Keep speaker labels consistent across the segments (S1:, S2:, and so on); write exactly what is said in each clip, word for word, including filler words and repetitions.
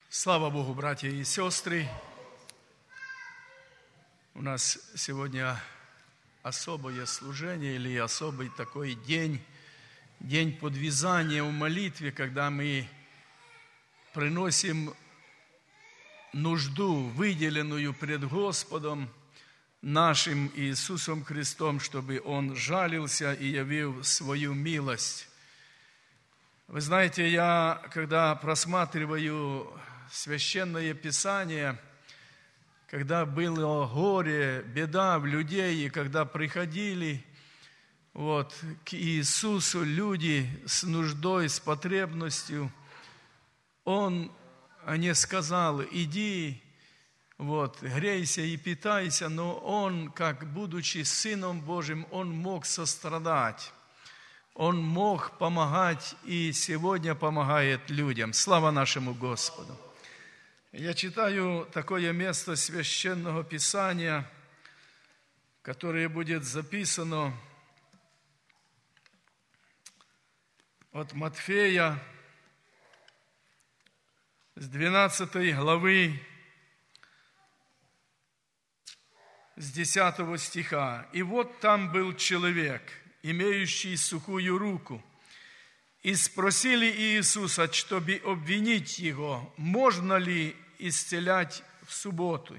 S1: Слава Богу, братья и сестры! У нас сегодня особое служение или особый такой день, день подвязания в молитве, когда мы приносим нужду, выделенную пред Господом нашим Иисусом Христом, чтобы Он жалился и явил свою милость. Вы знаете, я, когда просматриваю Священное Писание, когда было горе, беда в людей, и когда приходили вот, к Иисусу люди с нуждой, с потребностью, Он не сказал: иди, вот, грейся и питайся, но Он, как будучи Сыном Божьим, Он мог сострадать, Он мог помогать и сегодня помогает людям. Слава нашему Господу! Я читаю такое место Священного Писания, которое будет записано от Матфея с двенадцатой главы, с десятого стиха. «И вот там был человек, имеющий сухую руку, и спросили Иисуса, чтобы обвинить Его, можно ли исцелять в субботу.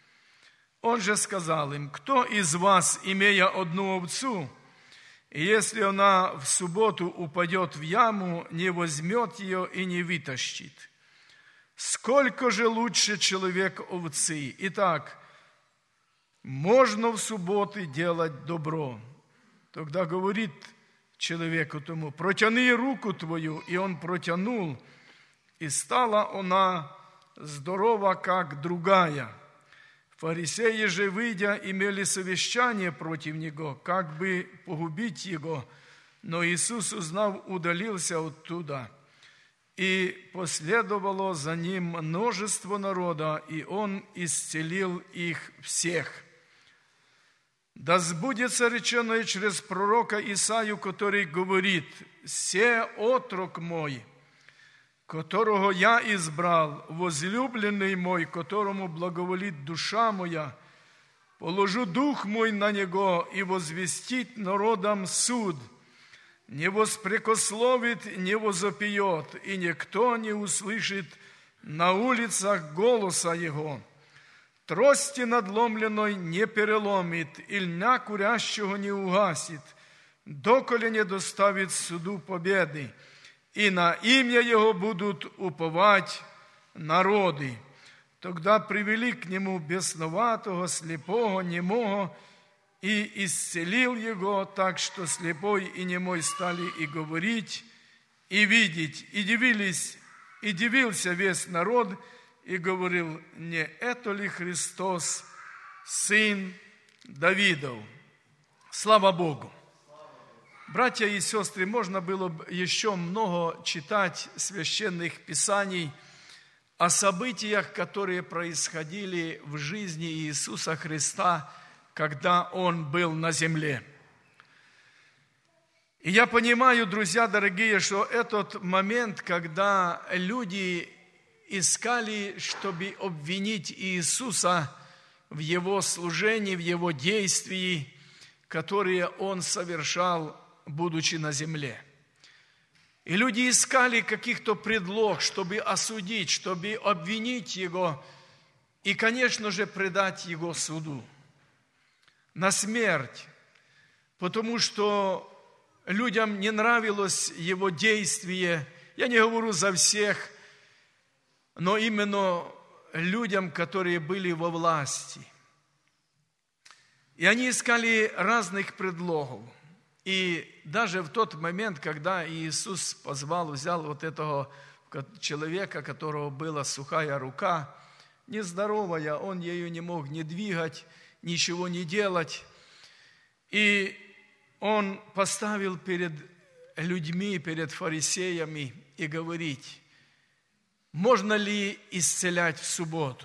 S1: Он же сказал им: кто из вас, имея одну овцу, и если она в субботу упадет в яму, не возьмет ее и не вытащит? Сколько же лучше человек овцы? Итак, можно в субботы делать добро». Тогда говорит человеку тому: протяни руку твою. И он протянул, и стала она здорова, как другая. Фарисеи же, выйдя, имели совещание против него, как бы погубить его. Но Иисус, узнав, удалился оттуда. И последовало за ним множество народа, и он исцелил их всех. Да сбудется реченое через пророка Исаию, который говорит: «Се отрок мой, которого я избрал, возлюбленный мой, которому благоволит душа моя, положу дух мой на него и возвестит народам суд, не воспрекословит, не возопьет, и никто не услышит на улицах голоса его. Трости надломленной не переломит, и льна курящего не угасит, доколе не доставит суду победы, и на имя его будут уповать народы». Тогда привели к нему бесноватого, слепого, немого, и исцелил его, так что слепой и немой стали и говорить, и видеть, и дивились, и дивился весь народ, и говорил: не это ли Христос, сын Давидов? Слава Богу! Братья и сестры, можно было бы еще много читать священных писаний о событиях, которые происходили в жизни Иисуса Христа, когда Он был на земле. И я понимаю, друзья дорогие, что этот момент, когда люди искали, чтобы обвинить Иисуса в Его служении, в Его действии, которые Он совершал, будучи на земле. И люди искали каких-то предлог, чтобы осудить, чтобы обвинить Его и, конечно же, предать Его суду на смерть, потому что людям не нравилось Его действие. Я не говорю за всех, но именно людям, которые были во власти. И они искали разных предлогов. И даже в тот момент, когда Иисус позвал, взял вот этого человека, у которого была сухая рука, нездоровая, он ею не мог ни двигать, ничего не делать. И он поставил перед людьми, перед фарисеями и говорить: можно ли исцелять в субботу?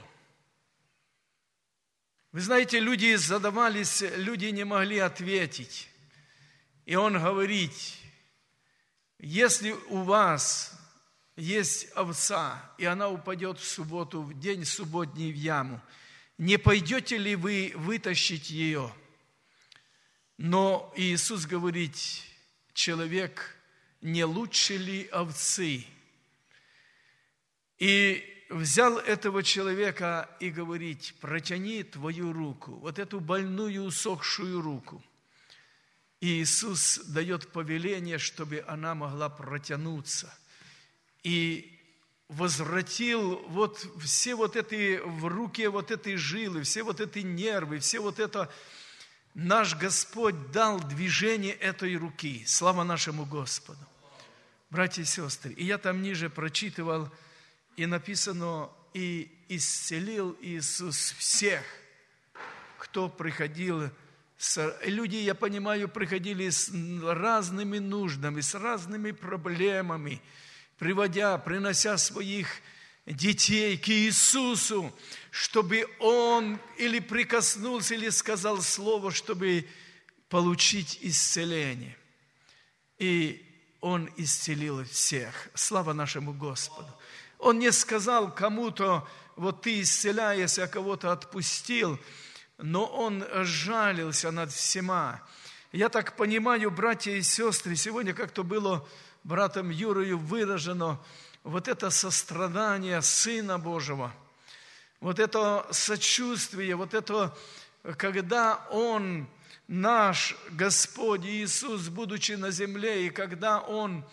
S1: Вы знаете, люди задавались, люди не могли ответить. И он говорит: если у вас есть овца, и она упадет в субботу, в день субботний в яму. Не пойдете ли вы вытащить ее? Но Иисус говорит: человек не лучше ли овцы? И взял этого человека и говорит: протяни твою руку, вот эту больную, усохшую руку. И Иисус дает повеление, чтобы она могла протянуться. И возвратил вот все вот эти в руке вот эти жилы, все вот эти нервы, все вот это, наш Господь дал движение этой руки. Слава нашему Господу. Братья и сестры, и я там ниже прочитывал, и написано: и исцелил Иисус всех, кто приходил. С... Люди, я понимаю, приходили с разными нуждами, с разными проблемами, приводя, принося своих детей к Иисусу, чтобы Он или прикоснулся, или сказал слово, чтобы получить исцеление. И Он исцелил всех. Слава нашему Господу. Он не сказал кому-то: вот ты исцеляешь, а кого-то отпустил, но Он жалился над всема. Я так понимаю, братья и сестры, сегодня как-то было братом Юрою выражено вот это сострадание Сына Божьего, вот это сочувствие, вот это, когда Он, наш Господь Иисус, будучи на земле, и когда Он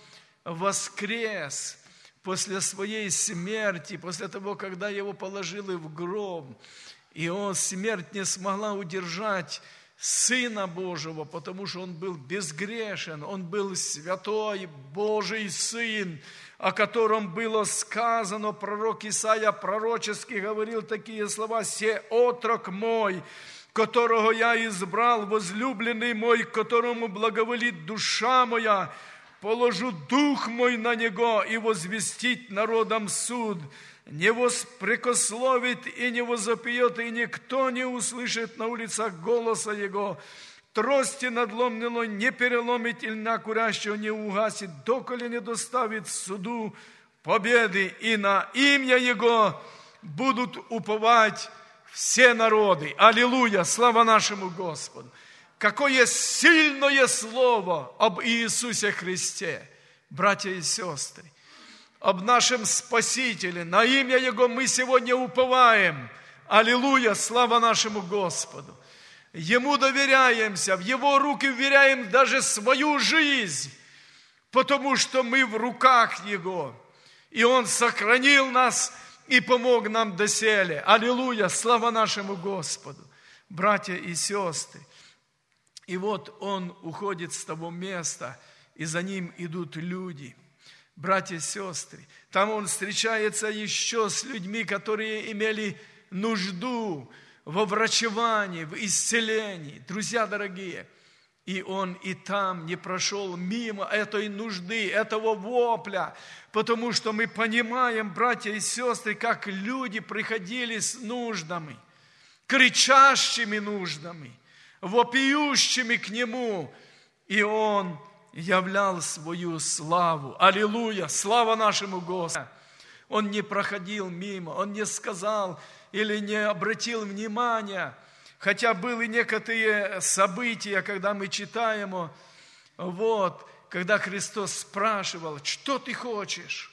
S1: воскрес после своей смерти, после того, когда Его положили в гроб, и Он, смерть не смогла удержать Сына Божьего, потому что Он был безгрешен, Он был святой Божий Сын, о котором было сказано, пророк Исаия пророчески говорил такие слова: «Се отрок мой, которого я избрал, возлюбленный мой, которому благоволит душа моя, положу дух мой на него и возвестить народам суд». Не воспрекословит и не возопьет, и никто не услышит на улицах голоса Его. Трости надломленной не переломит, и льна курящего не угасит, доколе не доставит суду победы, и на имя Его будут уповать все народы. Аллилуйя! Слава нашему Господу! Какое сильное слово об Иисусе Христе, братья и сестры! Об нашем Спасителе. На имя Его мы сегодня уповаем. Аллилуйя! Слава нашему Господу! Ему доверяемся, в Его руки вверяем даже свою жизнь, потому что мы в руках Его. И Он сохранил нас и помог нам доселе. Аллилуйя! Слава нашему Господу! Братья и сестры, и вот Он уходит с того места, и за Ним идут люди. Братья и сестры, там Он встречается еще с людьми, которые имели нужду во врачевании, в исцелении. Друзья дорогие, и Он и там не прошел мимо этой нужды, этого вопля, потому что мы понимаем, братья и сестры, как люди приходили с нуждами, кричащими нуждами, вопиющими к Нему, и Он являл свою славу. Аллилуйя! Слава нашему Господу! Он не проходил мимо, Он не сказал или не обратил внимания, хотя были некоторые события, когда мы читаем, вот, когда Христос спрашивал: что ты хочешь?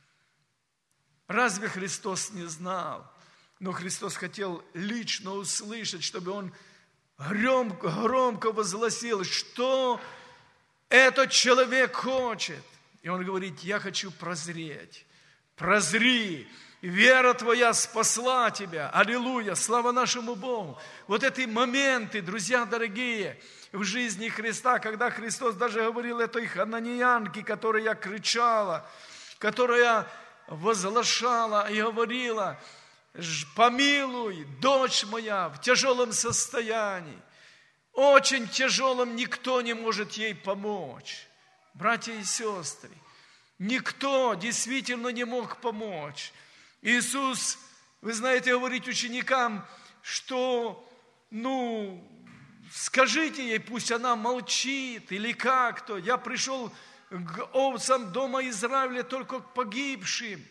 S1: Разве Христос не знал? Но Христос хотел лично услышать, чтобы Он громко, громко возгласил, что этот человек хочет. И Он говорит: я хочу прозреть. Прозри, вера твоя спасла тебя. Аллилуйя, слава нашему Богу. Вот эти моменты, друзья дорогие, в жизни Христа, когда Христос даже говорил этой хананиянке, которая кричала, которая возглашала и говорила: помилуй, дочь моя в тяжелом состоянии. Очень тяжелым, никто не может ей помочь. Братья и сестры, никто действительно не мог помочь. Иисус, вы знаете, говорит ученикам, что, ну, скажите ей, пусть она молчит или как-то. Я пришел к овцам дома Израиля, только к погибшим.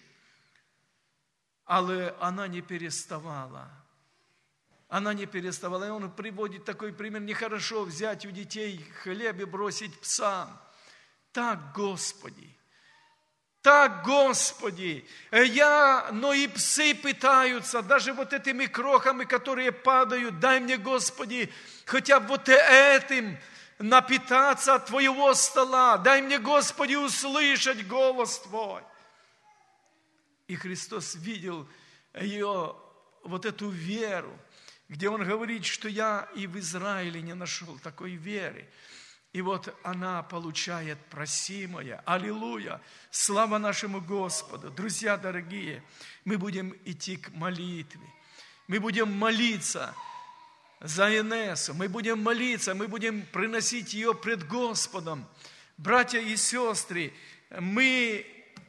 S1: Але она не переставала. Она не переставала. И он приводит такой пример. Нехорошо взять у детей хлеб и бросить псам. Так, Господи, так, Господи, я, но и псы пытаются, даже вот этими крохами, которые падают, дай мне, Господи, хотя бы вот этим напитаться от Твоего стола. Дай мне, Господи, услышать голос Твой. И Христос видел ее, вот эту веру, где Он говорит, что я и в Израиле не нашел такой веры. И вот она получает просимое. Аллилуйя! Слава нашему Господу! Друзья дорогие, мы будем идти к молитве. Мы будем молиться за Инессу. Мы будем молиться, мы будем приносить ее пред Господом. Братья и сестры, мы,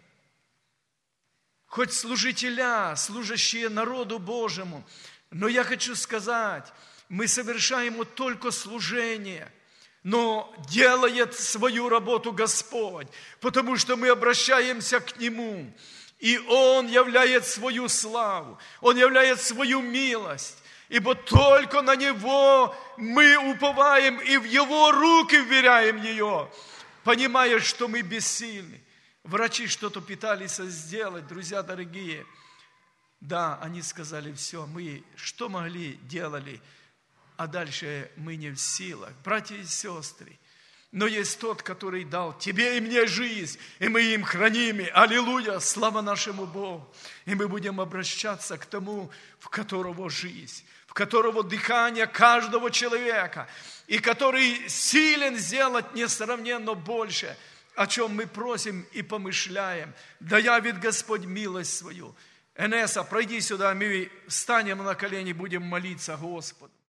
S1: хоть служителя, служащие народу Божьему, но я хочу сказать, мы совершаем вот только служение – но делает свою работу Господь, потому что мы обращаемся к Нему, и Он являет свою славу, Он являет свою милость, ибо только на Него мы уповаем и в Его руки вверяем ее, понимая, что мы бессильны. Врачи что-то пытались сделать, друзья дорогие. Да, они сказали, все, мы что могли, делали, а дальше мы не в силах. Братья и сестры, но есть тот, который дал тебе и мне жизнь, и мы им храним. Аллилуйя, слава нашему Богу. И мы будем обращаться к тому, в которого жизнь, в которого дыхание каждого человека, и который силен сделать несравненно больше, о чем мы просим и помышляем. Да явит Господь милость свою. Инесса, пройди сюда, мы встанем на колени, будем молиться Господу.